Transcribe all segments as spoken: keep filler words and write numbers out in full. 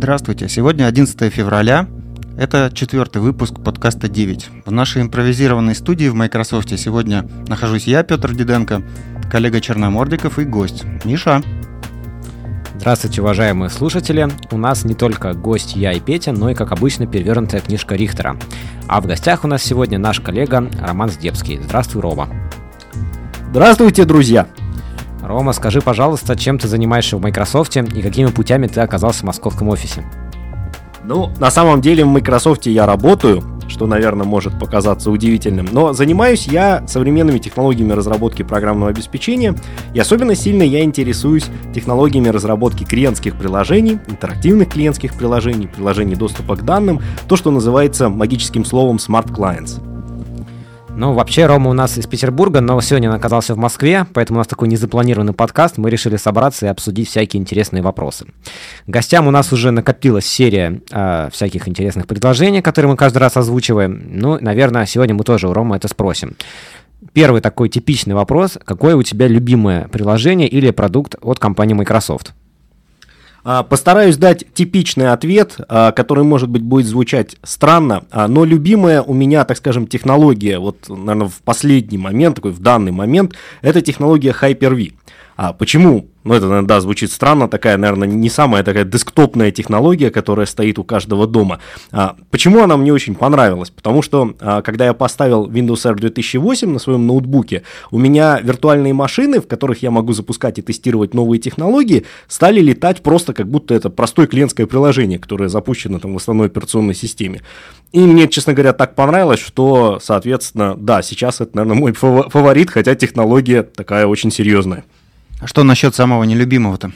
Здравствуйте, сегодня одиннадцатое февраля, это четвертый выпуск подкаста девять. В нашей импровизированной студии в Microsoft сегодня нахожусь я, Петр Диденко, коллега Черномордиков и гость Миша. Здравствуйте, уважаемые слушатели. У нас не только гость я и Петя, но и, как обычно, перевернутая книжка Рихтера. А в гостях у нас сегодня наш коллега Роман Здебский. Здравствуй, Рома. Здравствуйте, друзья. Рома, скажи, пожалуйста, чем ты занимаешься в Microsoft и какими путями ты оказался в московском офисе? Ну, на самом деле в Microsoft я работаю, что, наверное, может показаться удивительным, но занимаюсь я современными технологиями разработки программного обеспечения, и особенно сильно я интересуюсь технологиями разработки клиентских приложений, интерактивных клиентских приложений, приложений доступа к данным, то, что называется магическим словом Smart Clients. Ну, вообще, Рома у нас из Петербурга, но сегодня он оказался в Москве, поэтому у нас такой незапланированный подкаст, мы решили собраться и обсудить всякие интересные вопросы. Гостям у нас уже накопилась серия э, всяких интересных предложений, которые мы каждый раз озвучиваем. Ну, наверное, сегодня мы тоже у Ромы это спросим. Первый такой типичный вопрос: какое у тебя любимое приложение или продукт от компании Microsoft? Постараюсь дать типичный ответ, который, может быть, будет звучать странно, но любимая у меня, так скажем, технология, вот, наверное, в последний момент, такой в данный момент, это технология Hyper-V. А почему? Ну, это, наверное, да, звучит странно, такая, наверное, не самая такая десктопная технология, которая стоит у каждого дома. А, почему она мне очень понравилась? Потому что, а, когда я поставил Windows Server две тысячи восемь на своем ноутбуке, у меня виртуальные машины, в которых я могу запускать и тестировать новые технологии, стали летать просто как будто это простое клиентское приложение, которое запущено там в основной операционной системе. И мне, честно говоря, так понравилось, что, соответственно, да, сейчас это, наверное, мой фаворит, хотя технология такая очень серьезная. А что насчет самого нелюбимого-то?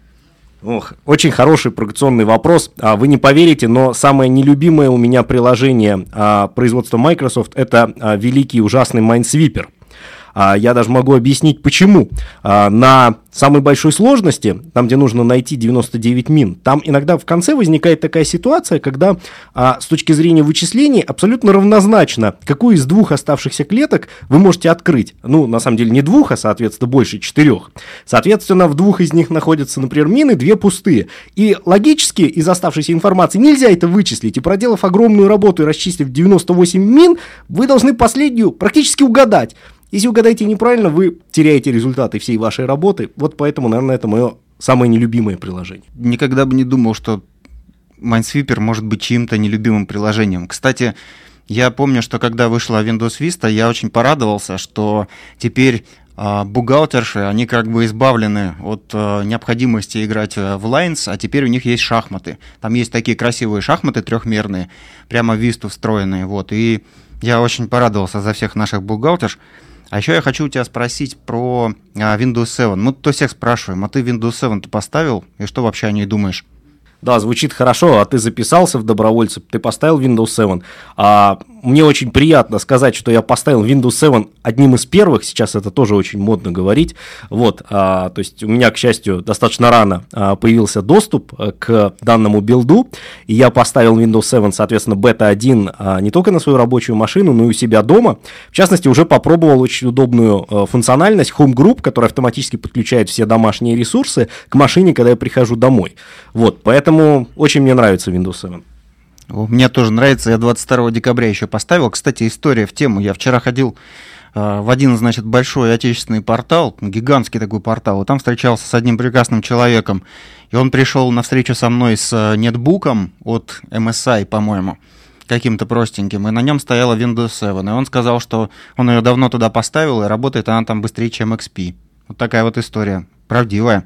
Ох, очень хороший провокационный вопрос. А, вы не поверите, но самое нелюбимое у меня приложение а, производства Microsoft — это а, великий ужасный Minesweeper. А, я даже могу объяснить, почему. А, на самой большой сложности, там, где нужно найти девяносто девять мин, там иногда в конце возникает такая ситуация, когда а, с точки зрения вычислений абсолютно равнозначно, какую из двух оставшихся клеток вы можете открыть. Ну, на самом деле не двух, а, соответственно, больше четырех. Соответственно, в двух из них находятся, например, мины, две пустые. И логически из оставшейся информации нельзя это вычислить. И проделав огромную работу и расчислив девяносто восемь мин, вы должны последнюю практически угадать. Если угадаете неправильно, вы теряете результаты всей вашей работы. Вот поэтому, наверное, это мое самое нелюбимое приложение. Никогда бы не думал, что Minesweeper может быть чьим-то нелюбимым приложением. Кстати, я помню, что когда вышла Windows Vista, я очень порадовался, что теперь э, бухгалтерши, они как бы избавлены от э, необходимости играть в Lines, а теперь у них есть шахматы. Там есть такие красивые шахматы трехмерные, прямо в Vista встроенные. Вот. И я очень порадовался за всех наших бухгалтерш. А еще я хочу у тебя спросить про а, Windows семь. Мы то всех спрашиваем, а ты Windows семь ты поставил? И что вообще о ней думаешь? Да, звучит хорошо, а ты записался в добровольцы, ты поставил Windows семь. А, мне очень приятно сказать, что я поставил Windows семь одним из первых, сейчас это тоже очень модно говорить. Вот, а, то есть у меня, к счастью, достаточно рано а, появился доступ к данному билду, и я поставил Windows семь, соответственно, бета один а, не только на свою рабочую машину, но и у себя дома. В частности, уже попробовал очень удобную а, функциональность Home Group, которая автоматически подключает все домашние ресурсы к машине, когда я прихожу домой. Вот, поэтому Поэтому очень мне нравится Windows семь. Мне тоже нравится, я двадцать второго декабря еще поставил. Кстати, история в тему. Я вчера ходил э, в один, значит, большой отечественный портал, гигантский такой портал, и там встречался с одним прекрасным человеком. И он пришел на встречу со мной с нетбуком от эм эс ай, по-моему, каким-то простеньким, и на нем стояла Windows семь. И он сказал, что он ее давно туда поставил, и работает она там быстрее, чем икс пи. Вот такая вот история. Правдивая.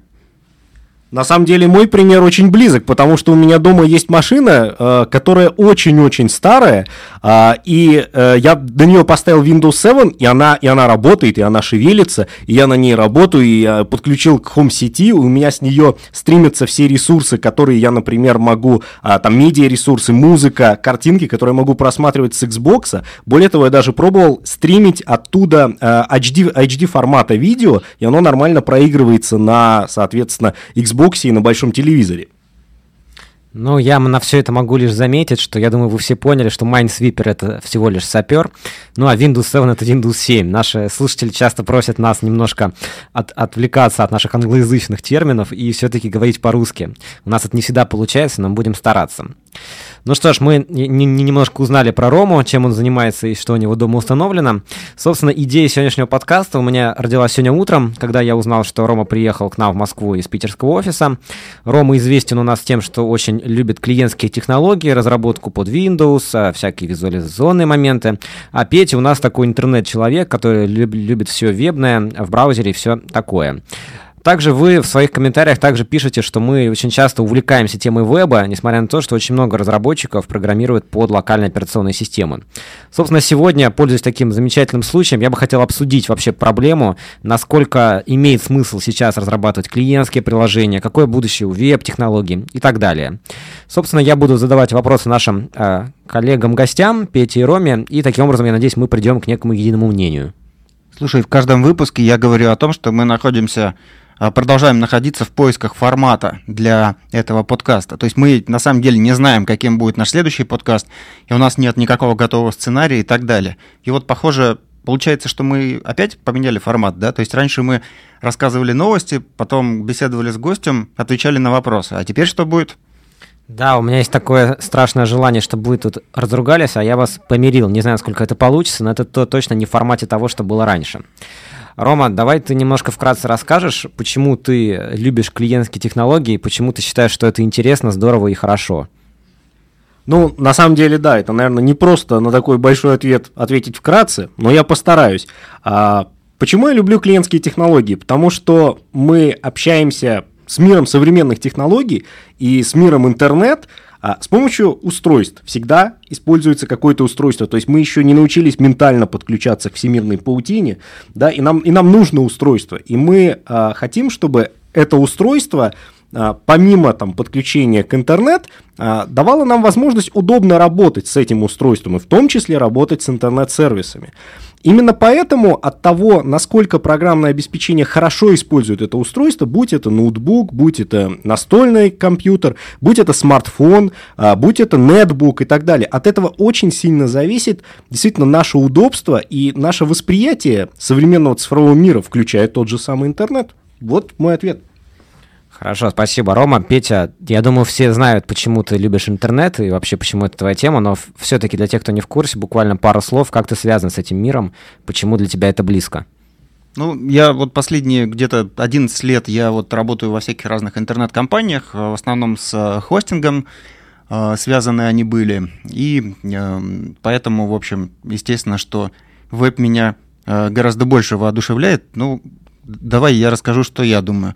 На самом деле мой пример очень близок, потому что у меня дома есть машина, э, которая очень-очень старая, э, и э, я до нее поставил Windows семь, и она, и она работает, и она шевелится, и я на ней работаю, и я подключил к Home сети, у меня с нее стримятся все ресурсы, которые я, например, могу, э, там, медиа-ресурсы, музыка, картинки, которые я могу просматривать с Xbox. Более того, я даже пробовал стримить оттуда э, эйч ди, эйч ди формата видео, и оно нормально проигрывается на, соответственно, Xbox и на большом телевизоре. Ну, я на все это могу лишь заметить, что я думаю, вы все поняли, что Minesweeper — это всего лишь сапер, ну а Windows семь — это Windows семь. Наши слушатели часто просят нас немножко от, отвлекаться от наших англоязычных терминов и все-таки говорить по-русски. У нас это не всегда получается, но мы будем стараться. Ну что ж, мы не, не, немножко узнали про Рому, чем он занимается и что у него дома установлено. Собственно, идея сегодняшнего подкаста у меня родилась сегодня утром, когда я узнал, что Рома приехал к нам в Москву из питерского офиса. Рома известен у нас тем, что очень любит клиентские технологии, разработку под Windows, всякие визуализационные моменты. А Петя у нас такой интернет-человек, который люб, любит все вебное, в браузере и все такое. Также вы в своих комментариях также пишете, что мы очень часто увлекаемся темой веба, несмотря на то, что очень много разработчиков программируют под локальные операционные системы. Собственно, сегодня, пользуясь таким замечательным случаем, я бы хотел обсудить вообще проблему, насколько имеет смысл сейчас разрабатывать клиентские приложения, какое будущее у веб-технологий и так далее. Собственно, я буду задавать вопросы нашим э, коллегам-гостям, Пете и Роме, и таким образом, я надеюсь, мы придем к некому единому мнению. Слушай, в каждом выпуске я говорю о том, что мы находимся... продолжаем находиться в поисках формата для этого подкаста. То есть мы на самом деле не знаем, каким будет наш следующий подкаст, и у нас нет никакого готового сценария и так далее. И вот, похоже, получается, что мы опять поменяли формат, да? То есть раньше мы рассказывали новости, потом беседовали с гостем, отвечали на вопросы. А теперь что будет? Да, у меня есть такое страшное желание, чтобы вы тут разругались, а я вас помирил. Не знаю, сколько это получится, но это то, точно не в формате того, что было раньше. Рома, давай ты немножко вкратце расскажешь, почему ты любишь клиентские технологии, почему ты считаешь, что это интересно, здорово и хорошо. Ну, на самом деле, да, это, наверное, не просто на такой большой ответ ответить вкратце, но я постараюсь. А, почему я люблю клиентские технологии? Потому что мы общаемся с миром современных технологий и с миром интернет, а с помощью устройств. Всегда используется какое-то устройство. То есть мы еще не научились ментально подключаться к всемирной паутине, да, и нам, и нам нужно устройство. И мы а, хотим, чтобы это устройство, а, помимо там, подключения к интернет, а, давало нам возможность удобно работать с этим устройством, и в том числе работать с интернет-сервисами. Именно поэтому от того, насколько программное обеспечение хорошо использует это устройство, будь это ноутбук, будь это настольный компьютер, будь это смартфон, будь это нетбук и так далее, от этого очень сильно зависит действительно наше удобство и наше восприятие современного цифрового мира, включая тот же самый интернет. Вот мой ответ. Хорошо, спасибо, Рома. Петя, я думаю, все знают, почему ты любишь интернет и вообще, почему это твоя тема, но все-таки для тех, кто не в курсе, буквально пару слов, как ты связан с этим миром, почему для тебя это близко? Ну, я вот последние где-то одиннадцать лет я вот работаю во всяких разных интернет-компаниях, в основном с хостингом, связаны они были, и поэтому, в общем, естественно, что веб меня гораздо больше воодушевляет. Ну, давай я расскажу, что я думаю.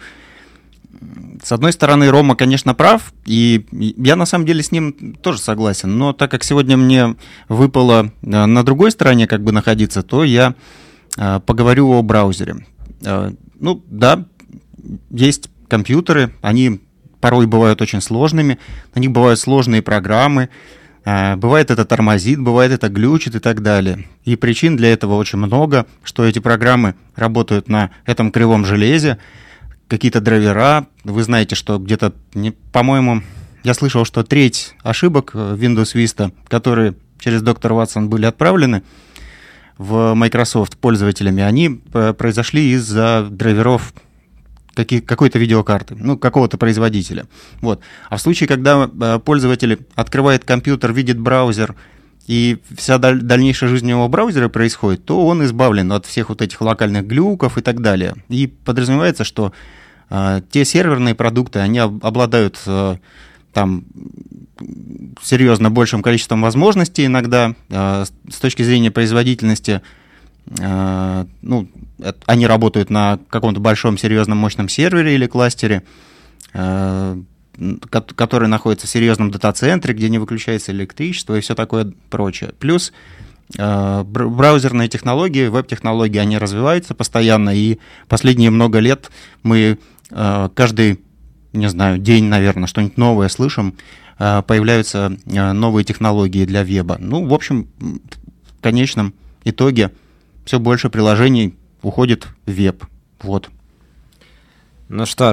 С одной стороны, Рома, конечно, прав, и я на самом деле с ним тоже согласен, но так как сегодня мне выпало на другой стороне как бы находиться, то я поговорю о браузере. Ну, да, есть компьютеры, они порой бывают очень сложными, на них бывают сложные программы, бывает это тормозит, бывает это глючит и так далее. И причин для этого очень много, что эти программы работают на этом кривом железе, какие-то драйвера. Вы знаете, что где-то, по-моему, я слышал, что треть ошибок Windows Vista, которые через доктор Ватсон были отправлены в Microsoft пользователями, они произошли из-за драйверов каких, какой-то видеокарты, ну, какого-то производителя. Вот. А в случае, когда пользователь открывает компьютер, видит браузер, и вся даль- дальнейшая жизнь его браузера происходит, то он избавлен от всех вот этих локальных глюков и так далее. И подразумевается, что э, те серверные продукты, они об- обладают э, там серьезно большим количеством возможностей иногда. Э, с точки зрения производительности, э, ну, это, они работают на каком-то большом, серьезном, мощном сервере или кластере, э, который находится в серьезном дата-центре, где не выключается электричество и все такое прочее. Плюс э, браузерные технологии, веб-технологии, они развиваются постоянно, и последние много лет мы э, каждый, не знаю, день, наверное, что-нибудь новое слышим, э, появляются э, новые технологии для веба. Ну, в общем, в конечном итоге все больше приложений уходит в веб. Вот. Ну что ж,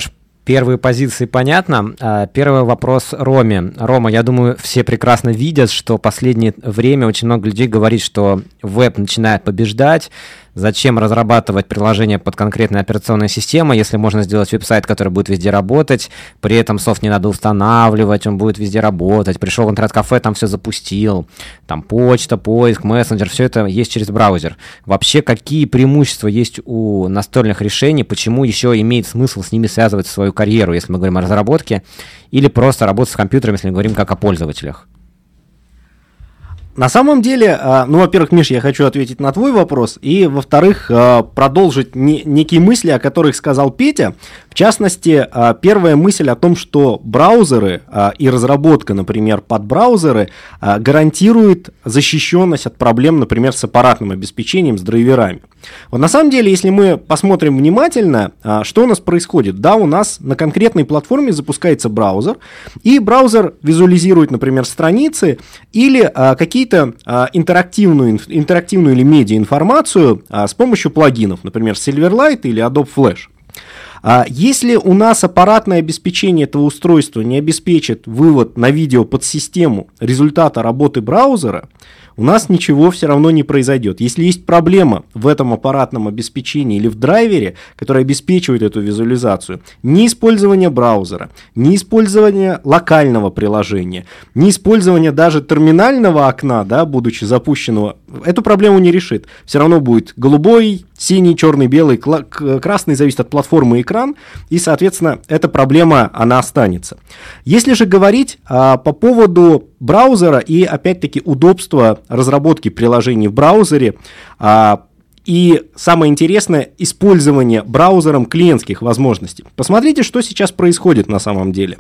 Первые позиции понятно. Первый вопрос Роме. Рома, я думаю, все прекрасно видят, что в последнее время очень много людей говорит, что веб начинает побеждать. Зачем разрабатывать приложение под конкретную операционную систему, если можно сделать веб-сайт, который будет везде работать, при этом софт не надо устанавливать, он будет везде работать. Пришел в интернет-кафе, там все запустил, там почта, поиск, мессенджер, все это есть через браузер. Вообще, какие преимущества есть у настольных решений, почему еще имеет смысл с ними связывать свою карьеру, если мы говорим о разработке, или просто работать с компьютером, если мы говорим как о пользователях? На самом деле, ну, во-первых, Миш, я хочу ответить на твой вопрос, и, во-вторых, продолжить не, некие мысли, о которых сказал Петя. В частности, первая мысль о том, что браузеры и разработка, например, под браузеры гарантирует защищенность от проблем, например, с аппаратным обеспечением, с драйверами. Вот на самом деле, если мы посмотрим внимательно, что у нас происходит, да, у нас на конкретной платформе запускается браузер, и браузер визуализирует, например, страницы или какие какие-то а, интерактивную, интерактивную или медиа-информацию а, с помощью плагинов, например, Silverlight или Adobe Flash. А, если у нас аппаратное обеспечение этого устройства не обеспечит вывод на видео под систему результата работы браузера, у нас ничего все равно не произойдет. Если есть проблема в этом аппаратном обеспечении или в драйвере, который обеспечивает эту визуализацию, не использование браузера, не использование локального приложения, не использование даже терминального окна, да, будучи запущенного, эту проблему не решит. Все равно будет голубой, синий, черный, белый, красный, зависит от платформы экран, и, соответственно, эта проблема, она останется. Если же говорить а, по поводу браузера и, опять-таки, удобства разработки приложений в браузере, а, и самое интересное, использование браузером клиентских возможностей. Посмотрите, что сейчас происходит на самом деле.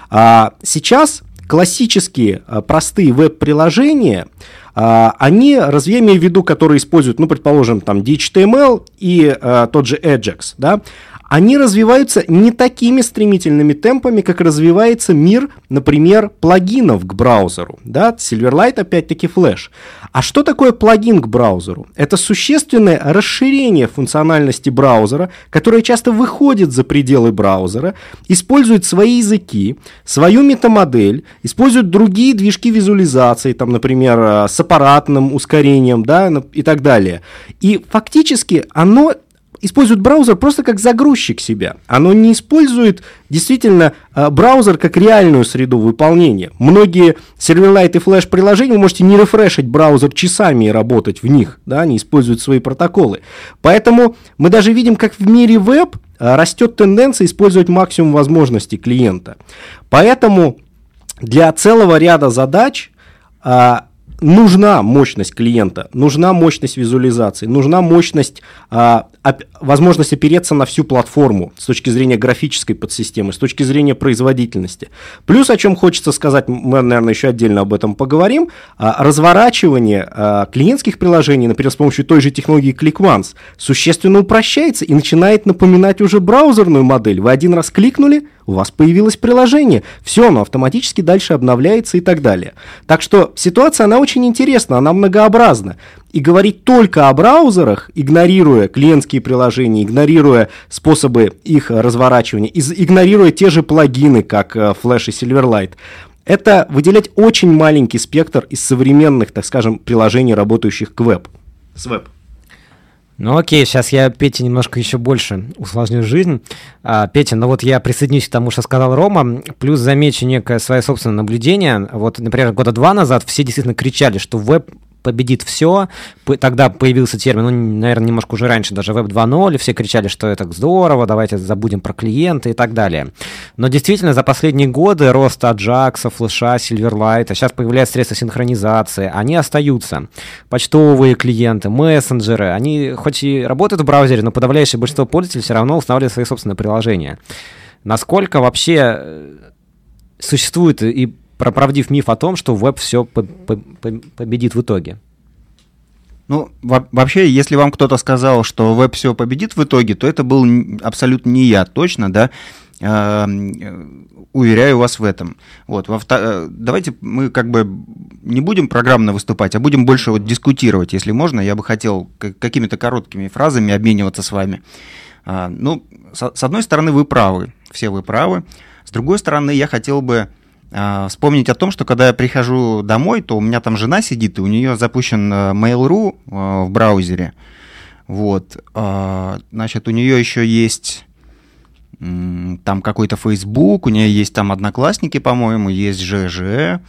А, сейчас классические а, простые веб-приложения, Uh, они, разве я имею в виду, которые используют, ну, предположим, там, ди эйч ти эм эл и uh, тот же Ajax, да, они развиваются не такими стремительными темпами, как развивается мир, например, плагинов к браузеру, да, Silverlight, опять-таки, Flash. А что такое плагин к браузеру? Это существенное расширение функциональности браузера, которое часто выходит за пределы браузера, использует свои языки, свою метамодель, использует другие движки визуализации, там, например, с аппаратным ускорением, да, и так далее. И фактически оно использует браузер просто как загрузчик себя. Оно не использует действительно браузер как реальную среду выполнения. Многие Silverlight и Flash приложения, вы можете не рефрешить браузер часами и работать в них, да, они используют свои протоколы. Поэтому мы даже видим, как в мире веб растет тенденция использовать максимум возможностей клиента. Поэтому для целого ряда задач нужна мощность клиента, нужна мощность визуализации, нужна мощность, а, оп- возможность опереться на всю платформу с точки зрения графической подсистемы, с точки зрения производительности. Плюс, о чем хочется сказать, мы, наверное, еще отдельно об этом поговорим, а, разворачивание а, клиентских приложений, например, с помощью той же технологии ClickOnce, существенно упрощается и начинает напоминать уже браузерную модель. Вы один раз кликнули, у вас появилось приложение, все, оно автоматически дальше обновляется и так далее. Так что ситуация, она очень интересна, она многообразна. И говорить только о браузерах, игнорируя клиентские приложения, игнорируя способы их разворачивания, игнорируя те же плагины, как Flash и Silverlight, это выделять очень маленький спектр из современных, так скажем, приложений, работающих к веб, с веб. Ну окей, сейчас я Пете немножко еще больше усложню жизнь. А, Петя, ну вот я присоединюсь к тому, что сказал Рома, плюс замечу некое свое собственное наблюдение. Вот, например, года два назад все действительно кричали, что веб победит все. Тогда появился термин, ну, наверное, немножко уже раньше, даже веб два ноль, все кричали, что это здорово, давайте забудем про клиенты и так далее. Но действительно, за последние годы рост Ajax, Flash, Silverlight, а сейчас появляются средства синхронизации, они остаются. Почтовые клиенты, мессенджеры, они хоть и работают в браузере, но подавляющее большинство пользователей все равно устанавливают свои собственные приложения. Насколько вообще существует и правдив миф о том, что веб все по- по- победит в итоге? Ну, во- вообще, если вам кто-то сказал, что веб все победит в итоге, то это был абсолютно не я, точно, да, э- уверяю вас в этом. Вот, во вто- давайте мы как бы не будем программно выступать, а будем больше вот дискутировать, если можно. Я бы хотел к- какими-то короткими фразами обмениваться с вами. А, ну, с, с одной стороны, вы правы, все вы правы. С другой стороны, я хотел бы э, вспомнить о том, что когда я прихожу домой, то у меня там жена сидит, и у нее запущен Mail.ru э, в браузере. Вот. Э, значит, у нее еще есть э, там какой-то Facebook, у нее есть там Одноклассники, по-моему, есть ЖЖ.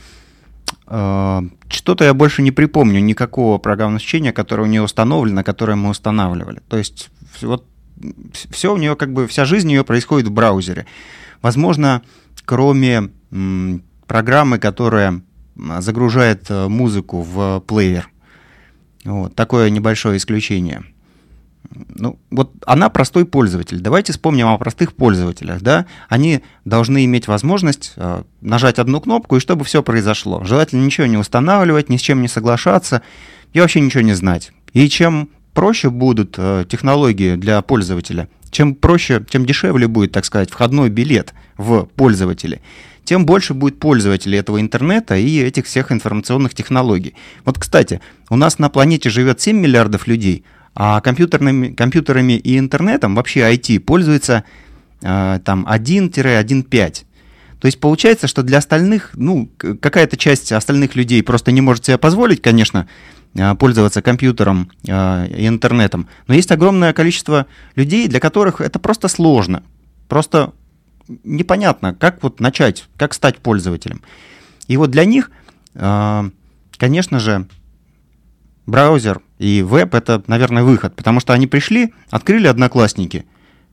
Э, что-то я больше не припомню никакого программного обеспечения, которое у нее установлено, которое мы устанавливали. То есть вот все у нее, как бы, вся жизнь ее происходит в браузере. Возможно, кроме м, программы, которая загружает музыку в плеер. Вот, такое небольшое исключение. Ну, вот она простой пользователь. Давайте вспомним о простых пользователях. Да? Они должны иметь возможность э, нажать одну кнопку, и чтобы все произошло. Желательно ничего не устанавливать, ни с чем не соглашаться и вообще ничего не знать. И чем проще будут э, технологии для пользователя, чем проще, чем дешевле будет, так сказать, входной билет в пользователя, тем больше будет пользователей этого интернета и этих всех информационных технологий. Вот, кстати, у нас на планете живет семь миллиардов людей, а компьютерными, компьютерами и интернетом, вообще ай ти, пользуется э, там один-один и пять. То есть получается, что для остальных, ну, какая-то часть остальных людей просто не может себе позволить, конечно, пользоваться компьютером э, и интернетом. Но есть огромное количество людей, для которых это просто сложно. Просто непонятно, как вот начать, как стать пользователем. И вот для них, э, конечно же, браузер и веб — это, наверное, выход. Потому что они пришли, открыли Одноклассники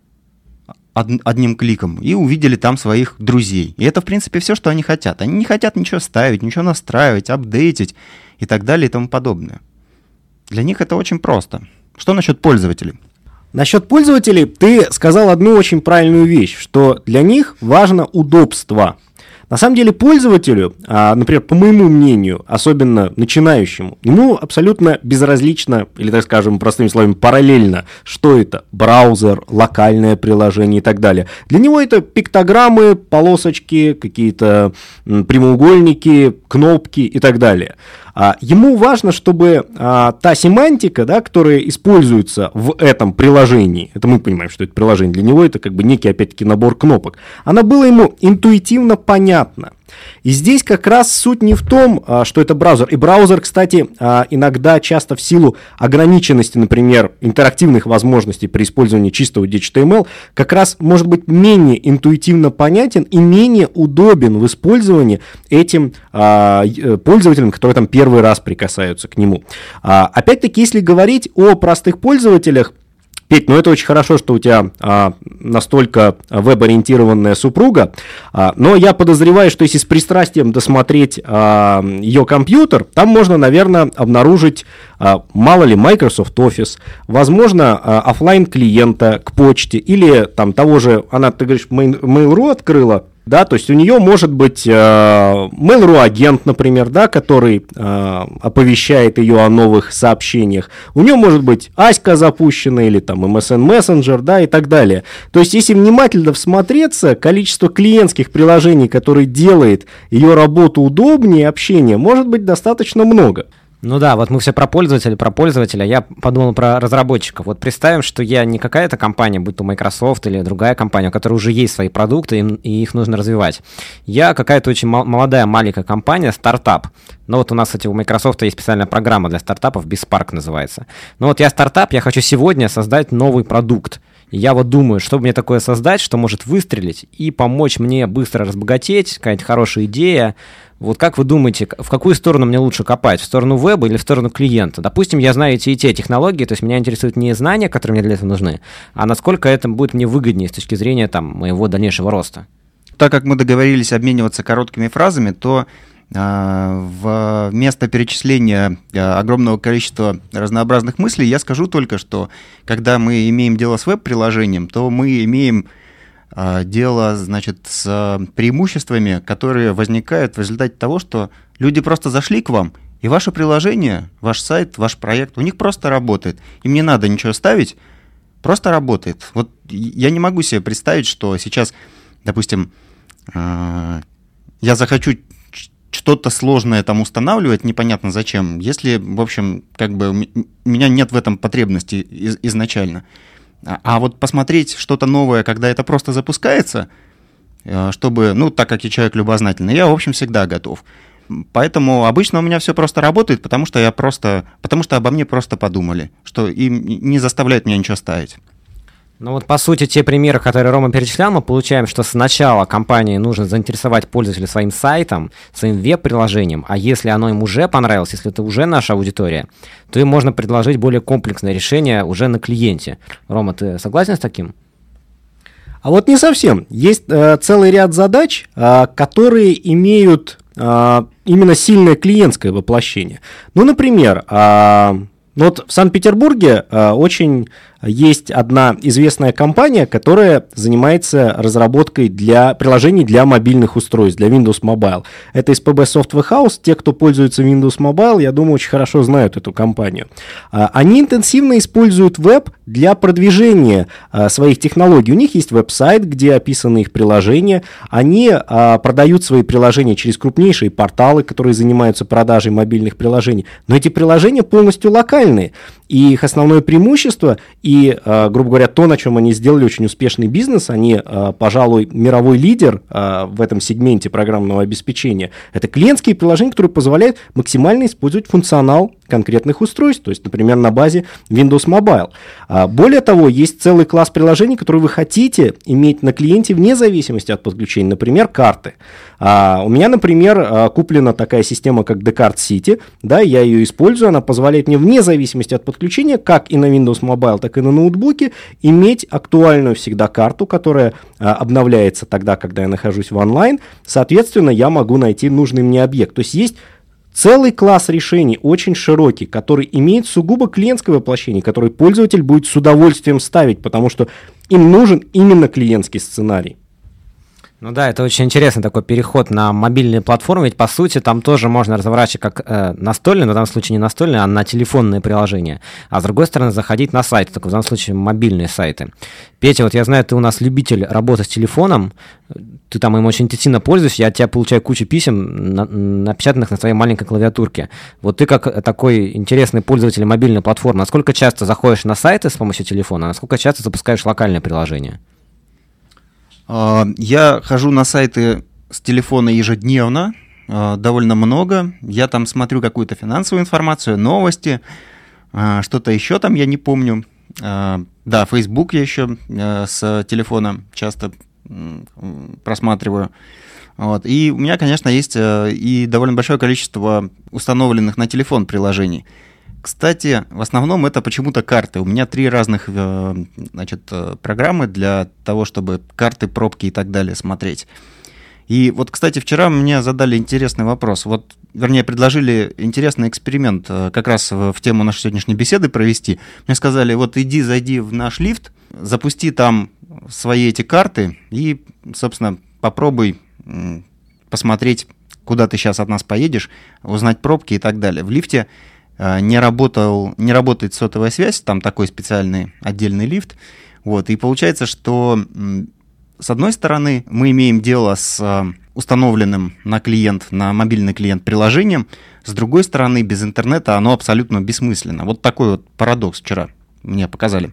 од- одним кликом и увидели там своих друзей. И это, в принципе, все, что они хотят. Они не хотят ничего ставить, ничего настраивать, апдейтить и так далее и тому подобное. Для них это очень просто. Что насчет пользователей? Насчет пользователей ты сказал одну очень правильную вещь, что для них важно удобство. На самом деле пользователю, например, по моему мнению, особенно начинающему, ему абсолютно безразлично, или, так скажем, простыми словами, параллельно, что это браузер, локальное приложение и так далее. Для него это пиктограммы, полосочки, какие-то прямоугольники, кнопки и так далее. Ему важно, чтобы а, та семантика, да, которая используется в этом приложении, это мы понимаем, что это приложение, для него это как бы некий, опять-таки, набор кнопок, она была ему интуитивно понятна. И здесь как раз суть не в том, что это браузер. И браузер, кстати, иногда, часто в силу ограниченности, например, интерактивных возможностей при использовании чистого ди эйч ти эм эл, как раз может быть менее интуитивно понятен и менее удобен в использовании этим пользователям, которые там первый раз прикасаются к нему. Опять-таки, если говорить о простых пользователях, Петь, ну это очень хорошо, что у тебя а, настолько веб-ориентированная супруга, а, но я подозреваю, что если с пристрастием досмотреть а, ее компьютер, там можно, наверное, обнаружить, а, мало ли, Microsoft Office, возможно, а, офлайн клиента к почте, или там того же, она, ты говоришь, Mail.ru открыла, да, то есть у нее может быть э, Mail.ru агент, например, да, который э, оповещает ее о новых сообщениях. У нее может быть Аська запущена или там эм эс эн Messenger, да, и так далее. То есть если внимательно всмотреться, количество клиентских приложений, которые делает ее работу удобнее, общение, может быть достаточно много. Ну да, вот мы все про пользователя, про пользователя, я подумал про разработчиков. Вот представим, что я не какая-то компания, будь то Microsoft или другая компания, у которой уже есть свои продукты, и их нужно развивать. Я какая-то очень молодая, маленькая компания, стартап. Но вот у нас, кстати, у Microsoft есть специальная программа для стартапов, BizSpark называется. Но вот я стартап, я хочу сегодня создать новый продукт. И я вот думаю, что мне такое создать, что может выстрелить и помочь мне быстро разбогатеть, какая-то хорошая идея. Вот как вы думаете, в какую сторону мне лучше копать? В сторону веба или в сторону клиента? Допустим, я знаю эти и те технологии, то есть меня интересуют не знания, которые мне для этого нужны, а насколько это будет мне выгоднее с точки зрения там, моего дальнейшего роста. Так как мы договорились обмениваться короткими фразами, то э, вместо перечисления э, огромного количества разнообразных мыслей я скажу только, что когда мы имеем дело с веб-приложением, то мы имеем дело, значит, с преимуществами, которые возникают в результате того, что люди просто зашли к вам, и ваше приложение, ваш сайт, ваш проект, у них просто работает. Им не надо ничего ставить, просто работает. Вот я не могу себе представить, что сейчас, допустим, я захочу что-то сложное там устанавливать, непонятно зачем, если, в общем, как бы у меня нет в этом потребности изначально. А, а вот посмотреть что-то новое, когда это просто запускается, чтобы, ну, так как я человек любознательный, я, в общем, всегда готов. Поэтому обычно у меня все просто работает, потому что я просто, потому что обо мне просто подумали, что им не заставляет меня ничего ставить. Ну вот, по сути, те примеры, которые Рома перечислял, мы получаем, что сначала компании нужно заинтересовать пользователя своим сайтом, своим веб-приложением, а если оно им уже понравилось, если это уже наша аудитория, то им можно предложить более комплексное решение уже на клиенте. Рома, ты согласен с таким? А вот не совсем. Есть э, целый ряд задач, э, которые имеют э, именно сильное клиентское воплощение. Ну, например, э, вот в Санкт-Петербурге э, очень есть одна известная компания, которая занимается разработкой для приложений для мобильных устройств, для Windows Mobile. Это эс пэ бэ Software House. Те, кто пользуется Windows Mobile, я думаю, очень хорошо знают эту компанию. Они интенсивно используют веб для продвижения своих технологий. У них есть веб-сайт, где описаны их приложения. Они продают свои приложения через крупнейшие порталы, которые занимаются продажей мобильных приложений. Но эти приложения полностью локальные. И их основное преимущество и, э, грубо говоря, то, на чем они сделали очень успешный бизнес, они, э, пожалуй, мировой лидер э, в этом сегменте программного обеспечения, это клиентские приложения, которые позволяют максимально использовать функционал конкретных устройств, то есть, например, на базе Windows Mobile. А, более того, есть целый класс приложений, которые вы хотите иметь на клиенте вне зависимости от подключения, например, карты. А, у меня, например, а, куплена такая система, как Descartes City, да, я ее использую, она позволяет мне вне зависимости от подключения, как и на Windows Mobile, так и на ноутбуке, иметь актуальную всегда карту, которая а, обновляется тогда, когда я нахожусь в онлайн, соответственно, я могу найти нужный мне объект. То есть есть целый класс решений, очень широкий, который имеет сугубо клиентское воплощение, который пользователь будет с удовольствием ставить, потому что им нужен именно клиентский сценарий. Ну да, это очень интересный такой переход на мобильные платформы, ведь по сути там тоже можно разворачивать как э, настольные, но в данном случае не настольные, а на телефонные приложения, а с другой стороны заходить на сайты, только в данном случае мобильные сайты. Петя, вот я знаю, ты у нас любитель работы с телефоном, ты там им очень интенсивно пользуешься, я от тебя получаю кучу писем, на, напечатанных на своей маленькой клавиатурке. Вот ты как такой интересный пользователь мобильной платформы, насколько часто заходишь на сайты с помощью телефона, а насколько часто запускаешь локальное приложение? Я хожу на сайты с телефона ежедневно, довольно много. Я там смотрю какую-то финансовую информацию, новости, что-то еще там я не помню. Да, Facebook я еще с телефона часто просматриваю. Вот. И у меня, конечно, есть и довольно большое количество установленных на телефон приложений. Кстати, в основном это почему-то карты. У меня три разных, значит, программы для того, чтобы карты, пробки и так далее смотреть. И вот, кстати, вчера мне задали интересный вопрос. Вот, вернее, предложили интересный эксперимент как раз в тему нашей сегодняшней беседы провести. Мне сказали, вот иди, зайди в наш лифт, запусти там свои эти карты и, собственно, попробуй посмотреть, куда ты сейчас от нас поедешь, узнать пробки и так далее. В лифте не работал, не работает сотовая связь, там такой специальный отдельный лифт. Вот, и получается, что с одной стороны мы имеем дело с установленным на клиент, на мобильный клиент приложением, с другой стороны без интернета оно абсолютно бессмысленно. Вот такой вот парадокс вчера мне показали.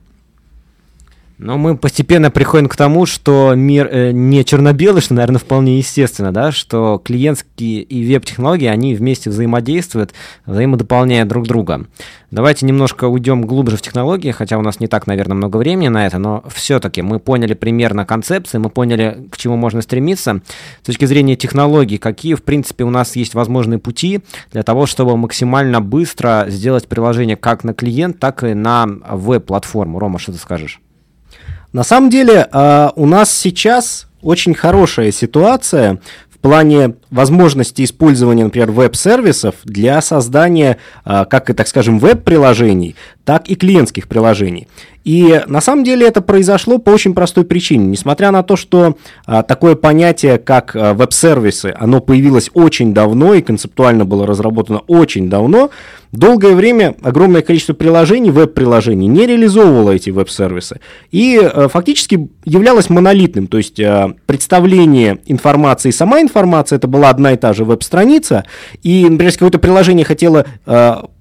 Но мы постепенно приходим к тому, что мир э, не черно-белый, что, наверное, вполне естественно, да, что клиентские и веб-технологии, они вместе взаимодействуют, взаимодополняя друг друга. Давайте немножко уйдем глубже в технологии, хотя у нас не так, наверное, много времени на это, но все-таки мы поняли примерно концепции, мы поняли, к чему можно стремиться. С точки зрения технологий, какие, в принципе, у нас есть возможные пути для того, чтобы максимально быстро сделать приложение как на клиент, так и на веб-платформу. Рома, что ты скажешь? На самом деле э, у нас сейчас очень хорошая ситуация в плане возможности использования, например, веб-сервисов для создания э, как, так скажем, веб-приложений, так и клиентских приложений. И на самом деле это произошло по очень простой причине. Несмотря на то, что а, такое понятие, как а, веб-сервисы, оно появилось очень давно и концептуально было разработано очень давно, долгое время огромное количество приложений, веб-приложений, не реализовывало эти веб-сервисы. И а, фактически являлось монолитным. То есть а, представление информации, сама информация, это была одна и та же веб-страница. И, например, если какое-то приложение хотело а,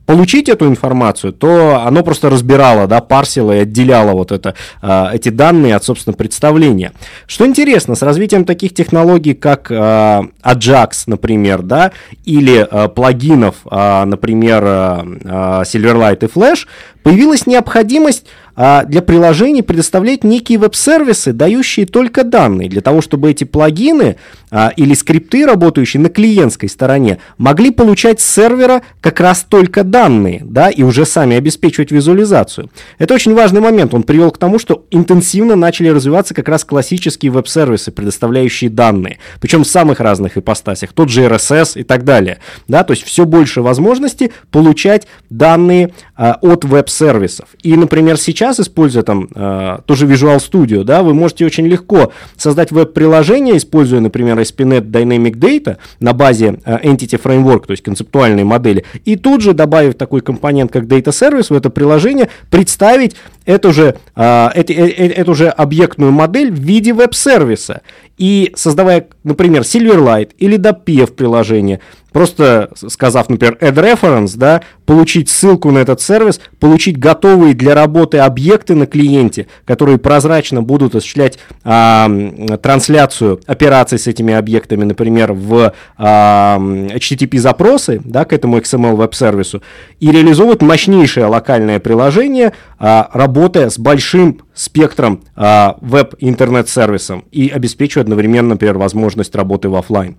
получить эту информацию, то оно просто разбирало, да, парсило и отделяло вот это, э, эти данные от, собственно, представления. Что интересно, с развитием таких технологий, как э, Ajax, например, да, или э, плагинов, э, например, э, Silverlight и Flash, появилась необходимость а для приложений предоставлять некие веб-сервисы, дающие только данные, для того, чтобы эти плагины а, или скрипты, работающие на клиентской стороне, могли получать с сервера как раз только данные, да, и уже сами обеспечивать визуализацию. Это очень важный момент, он привел к тому, что интенсивно начали развиваться как раз классические веб-сервисы, предоставляющие данные, причем в самых разных ипостасях, тот же эр эс эс и так далее, да, то есть все больше возможностей получать данные а, от веб-сервисов. И, например, сейчас Сейчас, используя там э, тоже Visual Studio, да, вы можете очень легко создать веб-приложение, используя, например, эс пи нет Dynamic Data на базе э, Entity Framework, то есть концептуальной модели, и тут же, добавив такой компонент, как Data Service в это приложение, представить эту же, э, эту, э, эту же объектную модель в виде веб-сервиса. И создавая, например, Silverlight или ди пи эф приложение, просто сказав, например, add reference, да, получить ссылку на этот сервис, получить готовые для работы объекты на клиенте, которые прозрачно будут осуществлять а, трансляцию операций с этими объектами, например, в а, эйч ти ти пи-запросы, да, к этому икс эм эл веб-сервису, и реализовывать мощнейшее локальное приложение, а, работая с большим спектром а, веб-интернет-сервисом и обеспечивая одновременно, например, возможность работы в офлайн.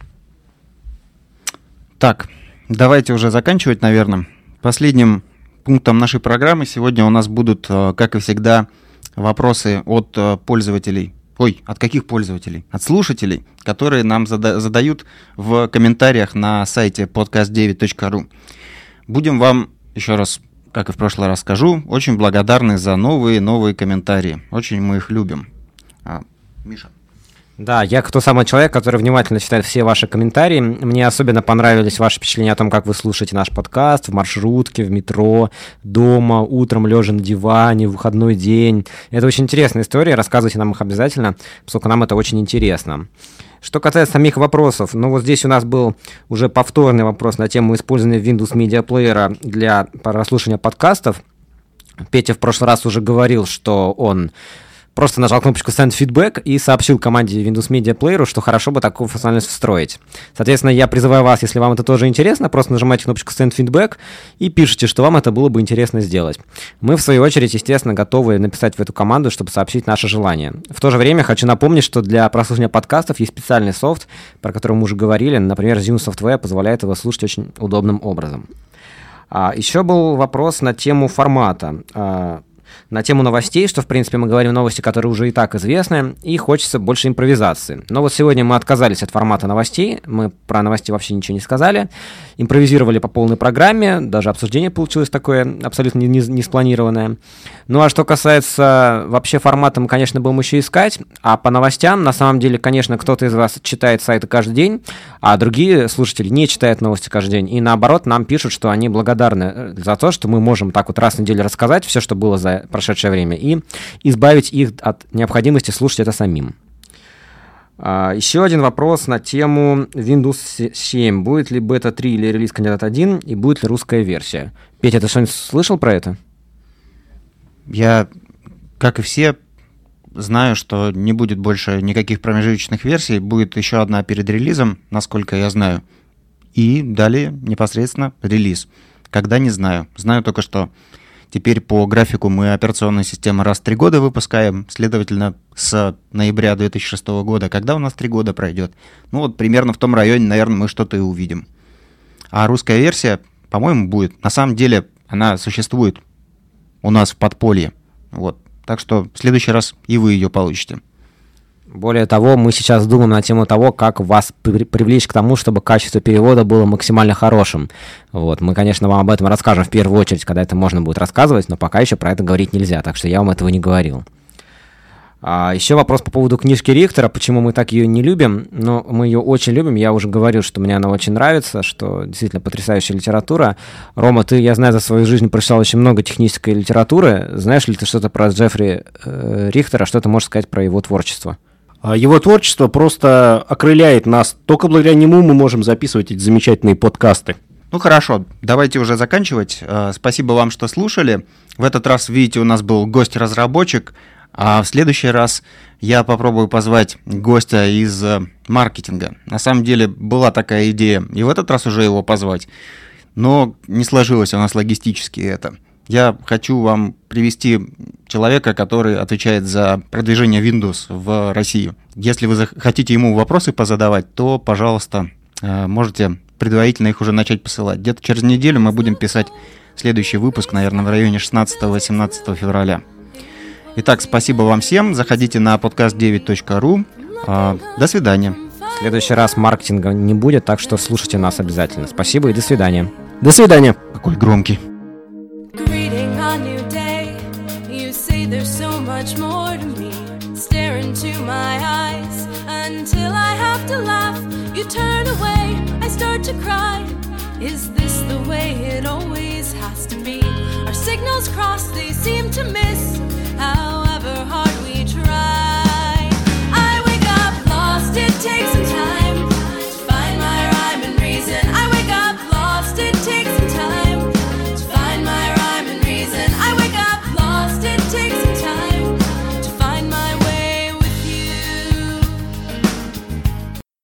Так, давайте уже заканчивать, наверное. Последним пунктом нашей программы сегодня у нас будут, как и всегда, вопросы от пользователей. Ой, от каких пользователей? От слушателей, которые нам зада- задают в комментариях на сайте подкаст девять точка ру. Будем вам, еще раз, как и в прошлый раз скажу, очень благодарны за новые-новые комментарии. Очень мы их любим. А, Миша. Да, я кто самый человек, который внимательно читает все ваши комментарии. Мне особенно понравились ваши впечатления о том, как вы слушаете наш подкаст в маршрутке, в метро, дома, утром лежа на диване, в выходной день. Это очень интересная история, рассказывайте нам их обязательно, поскольку нам это очень интересно. Что касается самих вопросов, ну вот здесь у нас был уже повторный вопрос на тему использования Windows Media Player для прослушивания подкастов. Петя в прошлый раз уже говорил, что он просто нажал кнопочку Send Feedback и сообщил команде Windows Media Player, что хорошо бы такую функциональность встроить. Соответственно, я призываю вас, если вам это тоже интересно, просто нажимайте кнопочку Send Feedback и пишите, что вам это было бы интересно сделать. Мы, в свою очередь, естественно, готовы написать в эту команду, чтобы сообщить наше желание. В то же время хочу напомнить, что для прослушивания подкастов есть специальный софт, про который мы уже говорили. Например, Zune Software позволяет его слушать очень удобным образом. А, еще был вопрос на тему формата. А, на тему новостей, что, в принципе, мы говорим новости, которые уже и так известны, и хочется больше импровизации. Но вот сегодня мы отказались от формата новостей, мы про новости вообще ничего не сказали, импровизировали по полной программе, даже обсуждение получилось такое абсолютно не, не, не спланированное. Ну а что касается вообще формата, мы, конечно, будем еще искать, а по новостям, на самом деле, конечно, кто-то из вас читает сайты каждый день, а другие слушатели не читают новости каждый день, и наоборот нам пишут, что они благодарны за то, что мы можем так вот раз в неделю рассказать все, что было за прошедшее время, и избавить их от необходимости слушать это самим. А, еще один вопрос на тему Windows семь. Будет ли бета три или релиз кандидат один, и будет ли русская версия? Петя, ты что-нибудь слышал про это? Я, как и все, знаю, что не будет больше никаких промежуточных версий, будет еще одна перед релизом, насколько я знаю, и далее непосредственно релиз. Когда, не знаю. Знаю только, что теперь по графику мы операционные системы раз в три года выпускаем, следовательно, с ноября две тысячи шестого года. Когда у нас три года пройдет? Ну вот примерно в том районе, наверное, мы что-то и увидим. А русская версия, по-моему, будет. На самом деле она существует у нас в подполье. Вот. Так что в следующий раз и вы ее получите. Более того, мы сейчас думаем на тему того, как вас при- привлечь к тому, чтобы качество перевода было максимально хорошим. Вот. Мы, конечно, вам об этом расскажем в первую очередь, когда это можно будет рассказывать, но пока еще про это говорить нельзя, так что я вам этого не говорил. А еще вопрос по поводу книжки Рихтера, почему мы так ее не любим. Но мы ее очень любим, я уже говорил, что мне она очень нравится, что действительно потрясающая литература. Рома, ты, я знаю, за свою жизнь прочитал очень много технической литературы. Знаешь ли ты что-то про Джеффри э, Рихтера, что ты можешь сказать про его творчество? Его творчество просто окрыляет нас. Только благодаря нему мы можем записывать эти замечательные подкасты. Ну хорошо, давайте уже заканчивать. Спасибо вам, что слушали. В этот раз, видите, у нас был гость-разработчик, а в следующий раз я попробую позвать гостя из маркетинга. На самом деле была такая идея и в этот раз уже его позвать, но не сложилось у нас логистически это. Я хочу вам привести человека, который отвечает за продвижение Windows в России. Если вы хотите ему вопросы позадавать, то, пожалуйста, можете предварительно их уже начать посылать. Где-то через неделю мы будем писать следующий выпуск, наверное, в районе шестнадцатого-восемнадцатого февраля. Итак, спасибо вам всем. Заходите на подкаст девять точка ру. До свидания. В следующий раз маркетинга не будет, так что слушайте нас обязательно. Спасибо и до свидания. До свидания. Какой громкий. Is this the way it always has to be? Our signals cross, they seem to miss how